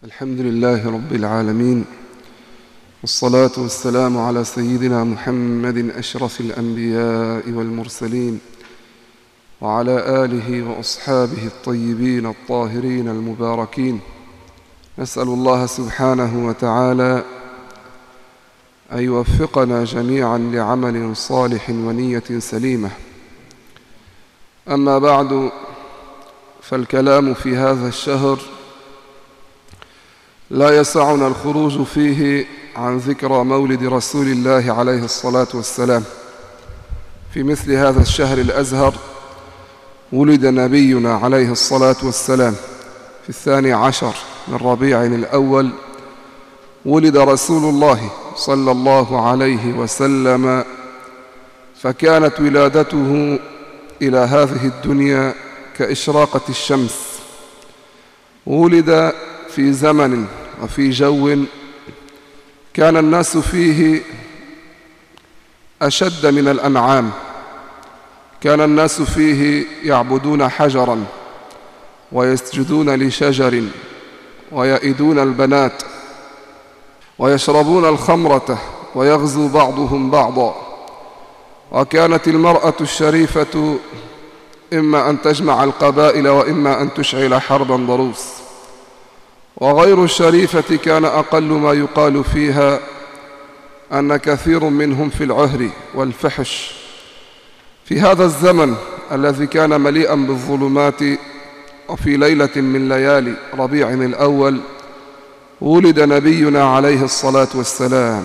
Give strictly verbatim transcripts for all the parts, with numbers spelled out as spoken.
الحمد لله رب العالمين، والصلاة والسلام على سيدنا محمد أشرف الأنبياء والمرسلين، وعلى آله وأصحابه الطيبين الطاهرين المباركين. نسأل الله سبحانه وتعالى أن يوفقنا جميعا لعمل صالح ونية سليمة. أما بعد، فالكلام في هذا الشهر لا يسعنا الخروج فيه عن ذكرى مولد رسول الله عليه الصلاة والسلام. في مثل هذا الشهر الأزهر ولد نبينا عليه الصلاة والسلام. في الثاني عشر من ربيع الأول ولد رسول الله صلى الله عليه وسلم، فكانت ولادته إلى هذه الدنيا كإشراقة الشمس. ولد في زمن وفي جو كان الناس فيه أشد من الأنعام. كان الناس فيه يعبدون حجراً ويسجدون لشجر ويئدون البنات ويشربون الخمرة ويغزو بعضهم بعضا. وكانت المرأة الشريفة إما أن تجمع القبائل وإما أن تشعل حرباً ضروس. وغير الشريفة كان أقل ما يقال فيها أن كثير منهم في العهر والفحش. في هذا الزمن الذي كان مليئا بالظلمات، وفي ليلة من ليالي ربيع الأول ولد نبينا عليه الصلاة والسلام.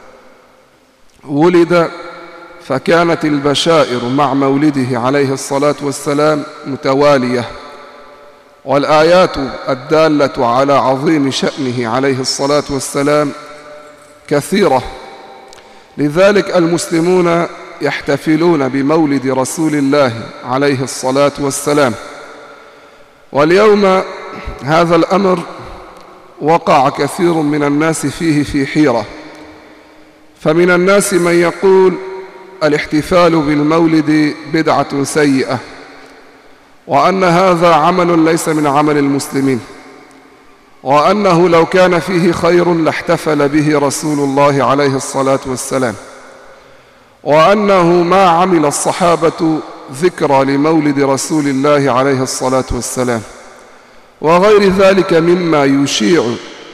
ولد فكانت البشائر مع مولده عليه الصلاة والسلام متوالية، والآيات الدالة على عظيم شأنه عليه الصلاة والسلام كثيرة. لذلك المسلمون يحتفلون بمولد رسول الله عليه الصلاة والسلام. واليوم هذا الأمر وقع كثير من الناس فيه في حيرة. فمن الناس من يقول الاحتفال بالمولد بدعة سيئة، وأن هذا عمل ليس من عمل المسلمين، وأنه لو كان فيه خير لاحتفل به رسول الله عليه الصلاة والسلام، وأنه ما عمل الصحابة ذكرى لمولد رسول الله عليه الصلاة والسلام، وغير ذلك مما يشيع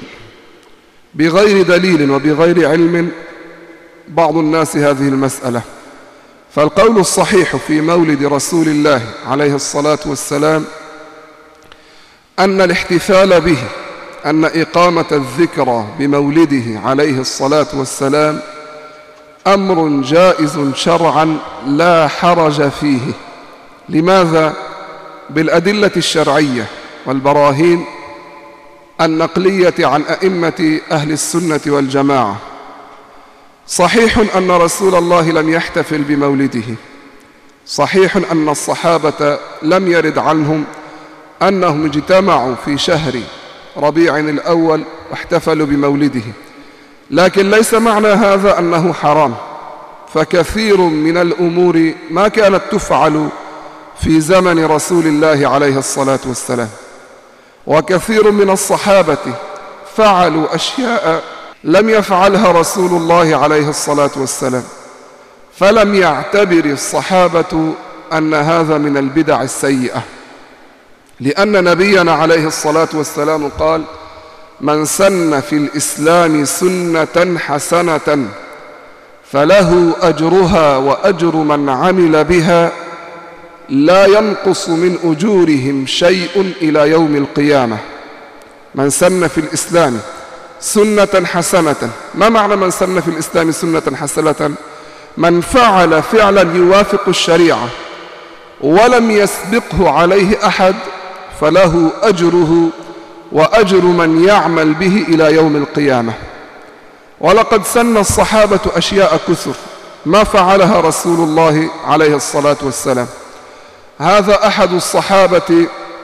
بغير دليل وبغير علم بعض الناس هذه المسألة. فالقول الصحيح في مولد رسول الله عليه الصلاة والسلام أن الاحتفال به، أن إقامة الذكرى بمولده عليه الصلاة والسلام أمر جائز شرعا لا حرج فيه. لماذا؟ بالأدلة الشرعية والبراهين النقلية عن أئمة أهل السنة والجماعة. صحيح أن رسول الله لم يحتفل بمولده، صحيح أن الصحابة لم يرد عنهم أنهم اجتمعوا في شهر ربيع الأول واحتفلوا بمولده، لكن ليس معنى هذا أنه حرام. فكثير من الأمور ما كانت تفعل في زمن رسول الله عليه الصلاة والسلام، وكثير من الصحابة فعلوا أشياء لم يفعلها رسول الله عليه الصلاة والسلام، فلم يعتبر الصحابة أن هذا من البدع السيئة، لأن نبينا عليه الصلاة والسلام قال: من سن في الإسلام سنة حسنة فله أجرها وأجر من عمل بها لا ينقص من أجورهم شيء إلى يوم القيامة. من سن في الإسلام سنة حسنة. ما معنى من سن في الإسلام سنة حسنة؟ من فعل فعلا يوافق الشريعة ولم يسبقه عليه أحد فله أجره وأجر من يعمل به إلى يوم القيامة. ولقد سن الصحابة أشياء كثر ما فعلها رسول الله عليه الصلاة والسلام. هذا أحد الصحابة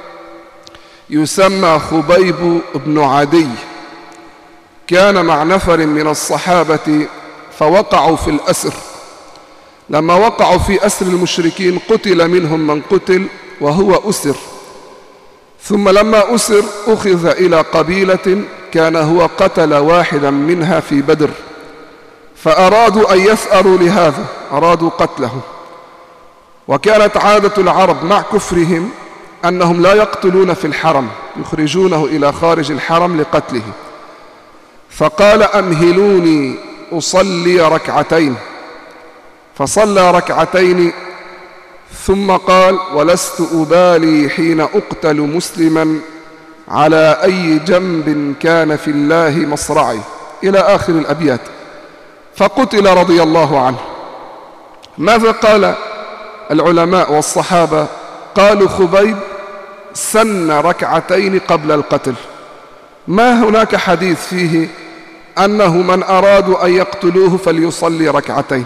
يسمى خبيب بن عدي، كان مع نفر من الصحابة فوقعوا في الأسر. لما وقعوا في أسر المشركين قتل منهم من قتل وهو أسر، ثم لما أسر أخذ إلى قبيلة كان هو قتل واحدا منها في بدر، فأرادوا أن يثأروا لهذا، أرادوا قتله. وكانت عادة العرب مع كفرهم أنهم لا يقتلون في الحرم، يخرجونه إلى خارج الحرم لقتله. فقال أمهلوني أصلي ركعتين، فصلى ركعتين ثم قال ولست أبالي حين أقتل مسلما على أي جنب كان في الله مصرعي، إلى آخر الأبيات. فقتل رضي الله عنه. ماذا قال العلماء والصحابة؟ قالوا خبيب سن ركعتين قبل القتل. ما هناك حديث فيه أنه من أرادوا أن يقتلوه فليصلي ركعتين.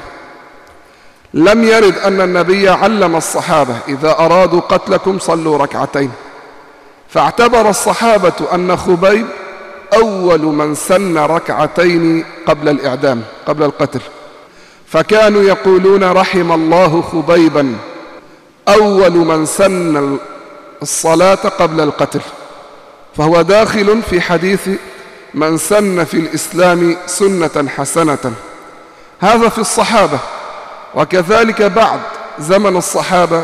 لم يرد أن النبي علم الصحابة إذا أرادوا قتلكم صلوا ركعتين. فاعتبر الصحابة أن خبيب أول من سن ركعتين قبل الإعدام، قبل القتل. فكانوا يقولون رحم الله خبيبا أول من سن الصلاة قبل القتل، فهو داخل في حديث من سن في الإسلام سنة حسنة. هذا في الصحابة. وكذلك بعد زمن الصحابة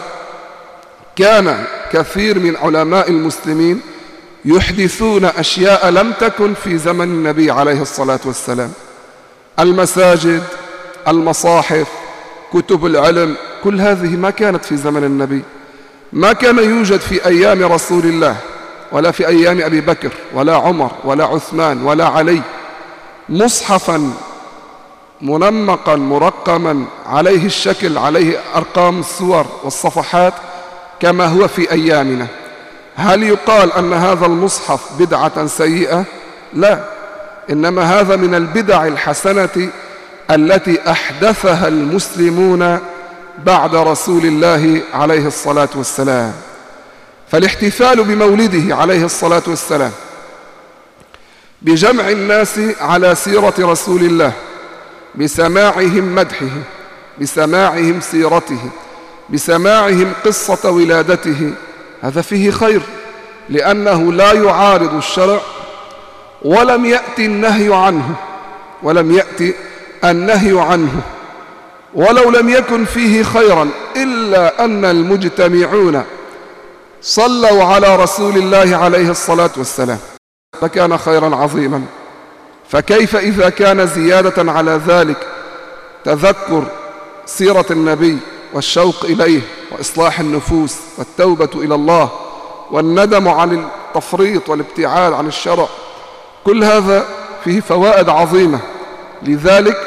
كان كثير من علماء المسلمين يحدثون أشياء لم تكن في زمن النبي عليه الصلاة والسلام. المساجد، المصاحف، كتب العلم، كل هذه ما كانت في زمن النبي، ما كان يوجد في أيام رسول الله ولا في أيام أبي بكر ولا عمر ولا عثمان ولا علي مصحفا منمقا مرقما عليه الشكل، عليه أرقام السور والصفحات كما هو في أيامنا. هل يقال أن هذا المصحف بدعة سيئة؟ لا، إنما هذا من البدع الحسنة التي أحدثها المسلمون بعد رسول الله عليه الصلاة والسلام. فالاحتفال بمولده عليه الصلاة والسلام بجمع الناس على سيرة رسول الله، بسماعهم مدحه، بسماعهم سيرته، بسماعهم قصة ولادته، هذا فيه خير، لأنه لا يعارض الشرع ولم يأتي النهي عنه، ولم يأتي النهي عنه، ولو لم يكن فيه خيرا إلا أن المجتمعون صلوا على رسول الله عليه الصلاة والسلام فكان خيرا عظيما. فكيف إذا كان زيادة على ذلك تذكر سيرة النبي والشوق إليه وإصلاح النفوس والتوبة إلى الله والندم عن التفريط والابتعاد عن الشرع، كل هذا فيه فوائد عظيمة. لذلك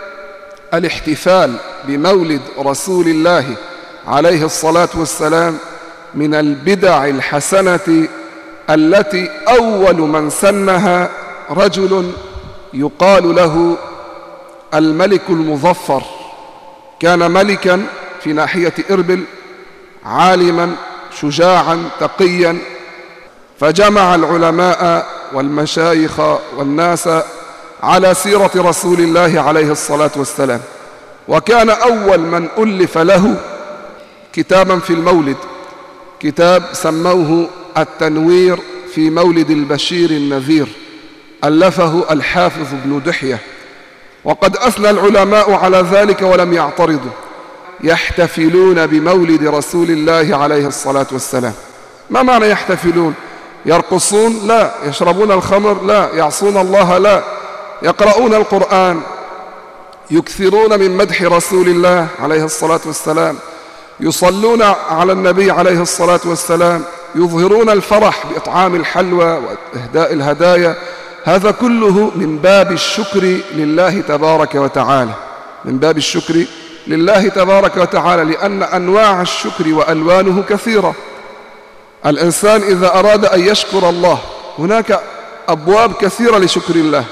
الاحتفال بمولد رسول الله عليه الصلاة والسلام من البدع الحسنة التي أول من سنها رجل يقال له الملك المظفر. كان ملكا في ناحية إربل، عالما شجاعا تقيا، فجمع العلماء والمشايخ والناس على سيرة رسول الله عليه الصلاة والسلام. وكان أول من ألف له كتابا في المولد، كتاب سموه التنوير في مولد البشير النذير، ألفه الحافظ ابن دحية. وقد أثنى العلماء على ذلك ولم يعترضوا، يحتفلون بمولد رسول الله عليه الصلاة والسلام. ما معنى يحتفلون؟ يرقصون؟ لا. يشربون الخمر؟ لا. يعصون الله؟ لا. يقرؤون القرآن، يكثرون من مدح رسول الله عليه الصلاة والسلام، يصلون على النبي عليه الصلاة والسلام، يظهرون الفرح بإطعام الحلوى وإهداء الهدايا. هذا كله من باب الشكر لله تبارك وتعالى، من باب الشكر لله تبارك وتعالى، لأن أنواع الشكر وألوانه كثيرة. الإنسان إذا أراد أن يشكر الله هناك أبواب كثيرة لشكر الله.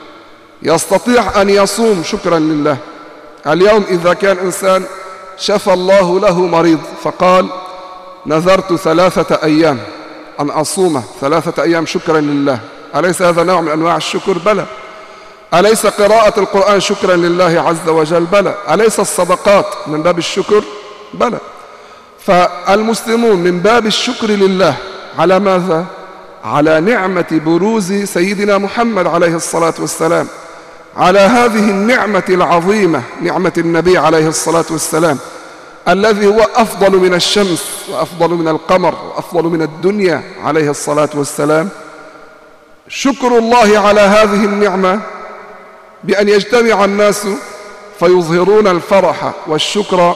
يستطيع أن يصوم شكرا لله. اليوم إذا كان إنسان شفى الله له مريض فقال نذرت ثلاثة أيام أن أصوم ثلاثة أيام شكرا لله، أليس هذا نوع من أنواع الشكر؟ بلى. أليس قراءة القرآن شكرا لله عز وجل؟ بلى. أليس الصدقات من باب الشكر؟ بلى. فالمسلمون من باب الشكر لله على ماذا؟ على نعمة بروز سيدنا محمد عليه الصلاة والسلام، على هذه النعمة العظيمة، نعمة النبي عليه الصلاة والسلام الذي هو أفضل من الشمس وأفضل من القمر وأفضل من الدنيا عليه الصلاة والسلام. شكر الله على هذه النعمة بأن يجتمع الناس فيظهرون الفرح والشكر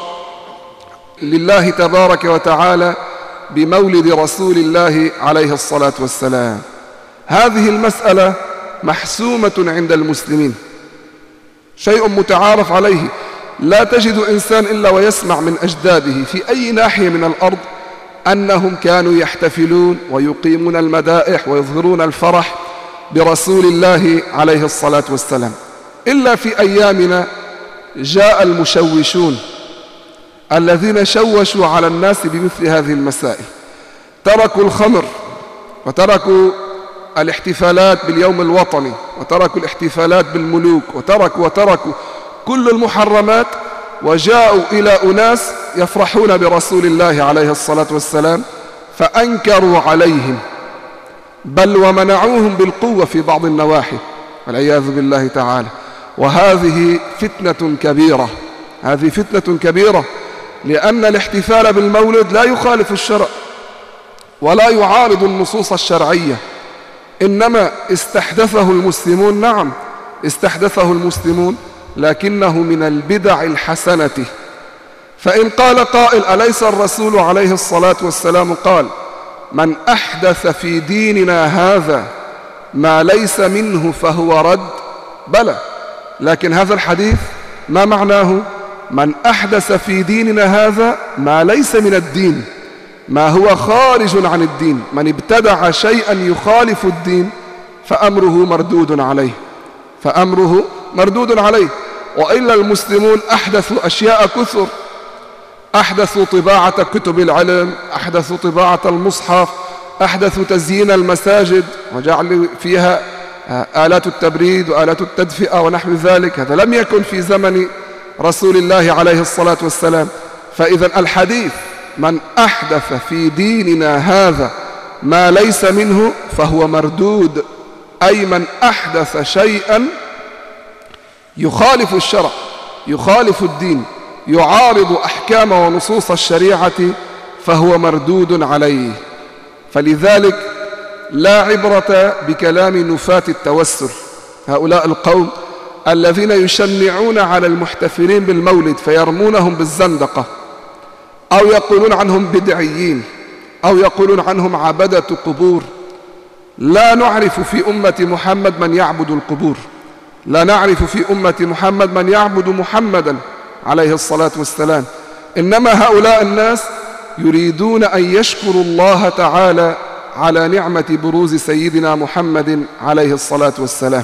لله تبارك وتعالى بمولد رسول الله عليه الصلاة والسلام. هذه المسألة محسومة عند المسلمين، شيء متعارف عليه. لا تجد إنسان إلا ويسمع من أجداده في أي ناحية من الأرض أنهم كانوا يحتفلون ويقيمون المدائح ويظهرون الفرح برسول الله عليه الصلاة والسلام. إلا في أيامنا جاء المشوشون الذين شوشوا على الناس بمثل هذه المسائل، تركوا الخمر وتركوا الاحتفالات باليوم الوطني وتركوا الاحتفالات بالملوك وتركوا وتركوا كل المحرمات، وجاءوا إلى أناس يفرحون برسول الله عليه الصلاة والسلام فأنكروا عليهم، بل ومنعوهم بالقوة في بعض النواحي والعياذ بالله تعالى. وهذه فتنة كبيرة، هذه فتنة كبيرة، لأن الاحتفال بالمولد لا يخالف الشرع ولا يعارض النصوص الشرعية، إنما استحدثه المسلمون. نعم استحدثه المسلمون، لكنه من البدع الحسنة. فإن قال قائل أليس الرسول عليه الصلاة والسلام قال من أحدث في ديننا هذا ما ليس منه فهو رد؟ بلى، لكن هذا الحديث ما معناه؟ من أحدث في ديننا هذا ما ليس من الدين، ما هو خارج عن الدين، من ابتدع شيئا يخالف الدين فأمره مردود عليه، فأمره مردود عليه. وإلا المسلمون أحدثوا أشياء كثر، أحدثوا طباعة كتب العلم، أحدثوا طباعة المصحف، أحدثوا تزيين المساجد وجعلوا فيها آلات التبريد وآلات التدفئة ونحو ذلك. هذا لم يكن في زمن رسول الله عليه الصلاة والسلام. فإذا الحديث من أحدث في ديننا هذا ما ليس منه فهو مردود، أي من أحدث شيئا يخالف الشرع، يخالف الدين، يعارض أحكام ونصوص الشريعة فهو مردود عليه. فلذلك لا عبرة بكلام نفاة التوسل، هؤلاء القوم الذين يشنعون على المحتفلين بالمولد فيرمونهم بالزندقة، أو يقولون عنهم بدعيين، أو يقولون عنهم عبدة قبور. لا نعرف في أمة محمد من يعبد القبور، لا نعرف في أمة محمد من يعبد محمدا عليه الصلاة والسلام. إنما هؤلاء الناس يريدون أن يشكروا الله تعالى على نعمة بروز سيدنا محمد عليه الصلاة والسلام،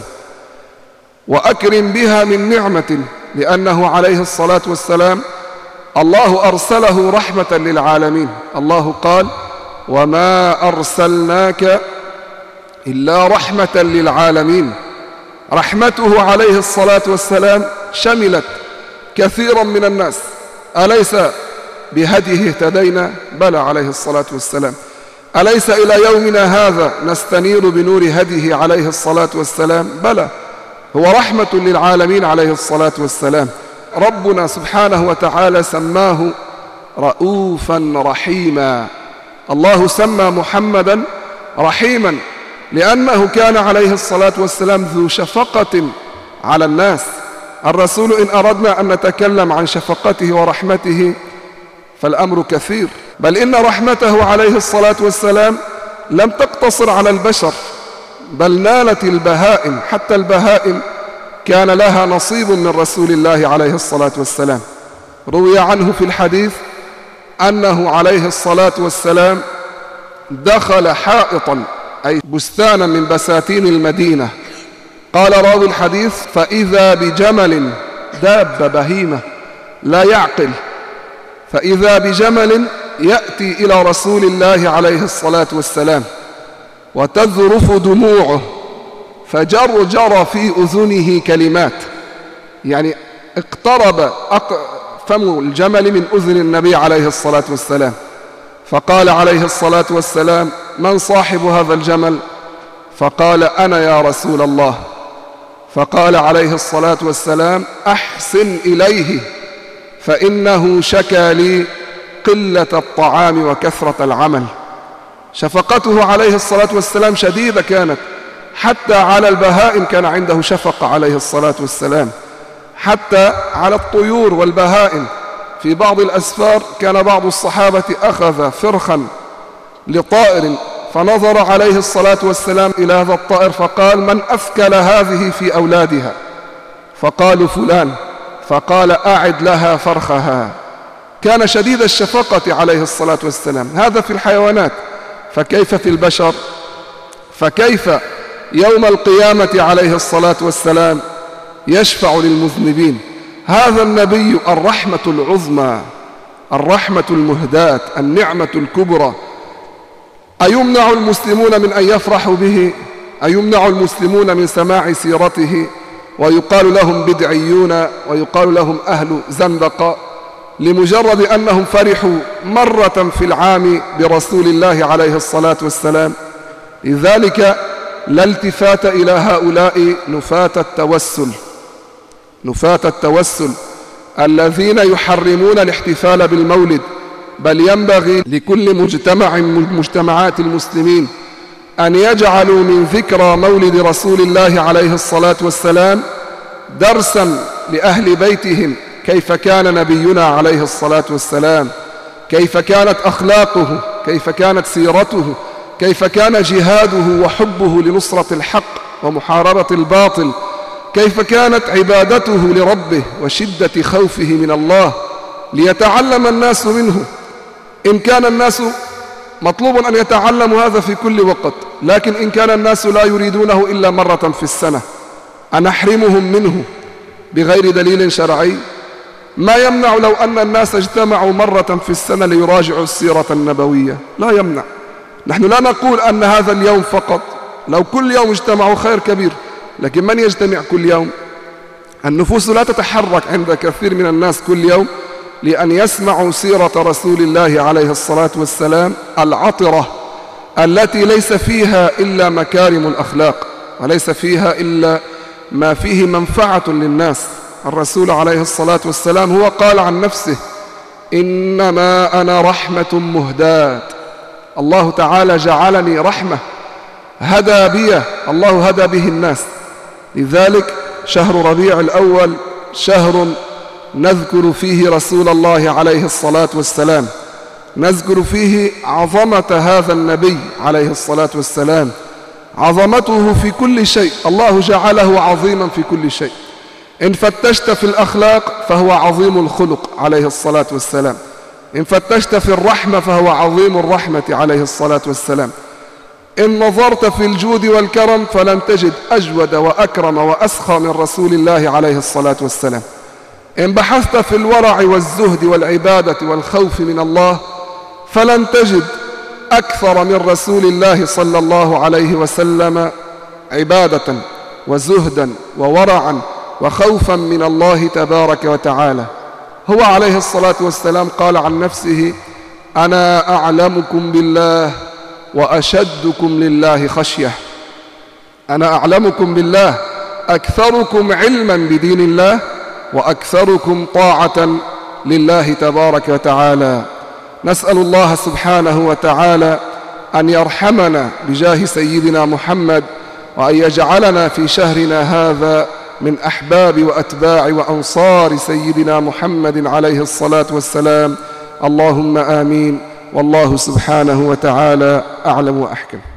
وأكرم بها من نعمة، لأنه عليه الصلاة والسلام الله أرسله رحمة للعالمين. الله قال وما أرسلناك إلا رحمة للعالمين. رحمته عليه الصلاة والسلام شملت كثيرا من الناس. أليس بهديه اهتدينا؟ بلى عليه الصلاة والسلام. أليس إلى يومنا هذا نستنير بنور هديه عليه الصلاة والسلام؟ بلى، هو رحمة للعالمين عليه الصلاة والسلام. ربنا سبحانه وتعالى سماه رؤوفا رحيما. الله سمى محمدا رحيما لأنه كان عليه الصلاة والسلام ذو شفقة على الناس. الرسول إن أردنا أن نتكلم عن شفقته ورحمته فالأمر كثير، بل إن رحمته عليه الصلاة والسلام لم تقتصر على البشر، بل نالت البهائم، حتى البهائم كان لها نصيب من رسول الله عليه الصلاة والسلام. روي عنه في الحديث أنه عليه الصلاة والسلام دخل حائطا، أي بستانا من بساتين المدينة. قال راوي الحديث فإذا بجمل، دابة بهيمة لا يعقل، فإذا بجمل يأتي إلى رسول الله عليه الصلاة والسلام وتذرف دموعه، فجرجر في أذنه كلمات، يعني اقترب فم الجمل من أذن النبي عليه الصلاة والسلام، فقال عليه الصلاة والسلام: من صاحب هذا الجمل؟ فقال: أنا يا رسول الله. فقال عليه الصلاة والسلام: أحسن إليه فإنه شكى لي قلة الطعام وكثرة العمل. شفقته عليه الصلاة والسلام شديدة كانت، حتى على البهائم كان عنده شفقة عليه الصلاة والسلام، حتى على الطيور والبهائم. في بعض الأسفار كان بعض الصحابة أخذ فرخا لطائر فنظر عليه الصلاة والسلام إلى هذا الطائر فقال: من أثكل هذه في أولادها؟ فقالوا: فلان. فقال: أعد لها فرخها. كان شديد الشفقة عليه الصلاة والسلام. هذا في الحيوانات، فكيف في البشر؟ فكيف يوم القيامة عليه الصلاة والسلام يشفع للمذنبين؟ هذا النبي الرحمة العظمى، الرحمة المهداة، النعمة الكبرى. أيمنع المسلمون من أن يفرحوا به؟ أيمنع المسلمون من سماع سيرته ويقال لهم بدعيون ويقال لهم أهل زندقة لمجرد أنهم فرحوا مرة في العام برسول الله عليه الصلاة والسلام؟ لذلك لا التفات إلى هؤلاء نفاة التوسل، نفاة التوسل الذين يحرمون الاحتفال بالمولد. بل ينبغي لكل مجتمع من مجتمعات المسلمين أن يجعلوا من ذكرى مولد رسول الله عليه الصلاة والسلام درسا لأهل بيتهم، كيف كان نبينا عليه الصلاة والسلام، كيف كانت أخلاقه، كيف كانت سيرته، كيف كان جهاده وحبه لنصرة الحق ومحاربة الباطل، كيف كانت عبادته لربه وشدة خوفه من الله، ليتعلم الناس منه. إن كان الناس مطلوب أن يتعلموا هذا في كل وقت، لكن إن كان الناس لا يريدونه إلا مرة في السنة، أنحرمهم منه بغير دليل شرعي؟ ما يمنع لو أن الناس اجتمعوا مرة في السنة ليراجعوا السيرة النبوية؟ لا يمنع. نحن لا نقول أن هذا اليوم فقط، لو كل يوم اجتمعوا خير كبير، لكن من يجتمع كل يوم؟ النفوس لا تتحرك عند كثير من الناس كل يوم لأن يسمعوا سيرة رسول الله عليه الصلاة والسلام العطرة التي ليس فيها إلا مكارم الأخلاق وليس فيها إلا ما فيه منفعة للناس. الرسول عليه الصلاة والسلام هو قال عن نفسه: إنما أنا رحمة مهداة. الله تعالى جعلني رحمة، هدى بي الله، هدى به الناس. لذلك شهر ربيع الأول شهر نذكر فيه رسول الله عليه الصلاة والسلام، نذكر فيه عظمة هذا النبي عليه الصلاة والسلام، عظمته في كل شيء. الله جعله عظيما في كل شيء. إن فتشت في الأخلاق فهو عظيم الخلق عليه الصلاة والسلام، إن فتشت في الرحمة فهو عظيم الرحمة عليه الصلاة والسلام، إن نظرت في الجود والكرم فلن تجد أجود وأكرم وأسخى من رسول الله عليه الصلاة والسلام، إن بحثت في الورع والزهد والعبادة والخوف من الله فلن تجد أكثر من رسول الله صلى الله عليه وسلم عبادة وزهدا وورعا وخوفا من الله تبارك وتعالى. هو عليه الصلاة والسلام قال عن نفسه: أنا أعلمكم بالله وأشدكم لله خشية. أنا أعلمكم بالله، أكثركم علما بدين الله وأكثركم طاعة لله تبارك وتعالى. نسأل الله سبحانه وتعالى أن يرحمنا بجاه سيدنا محمد، وأن يجعلنا في شهرنا هذا من أحباب وأتباع وأنصار سيدنا محمد عليه الصلاة والسلام. اللهم آمين. والله سبحانه وتعالى أعلم وأحكم.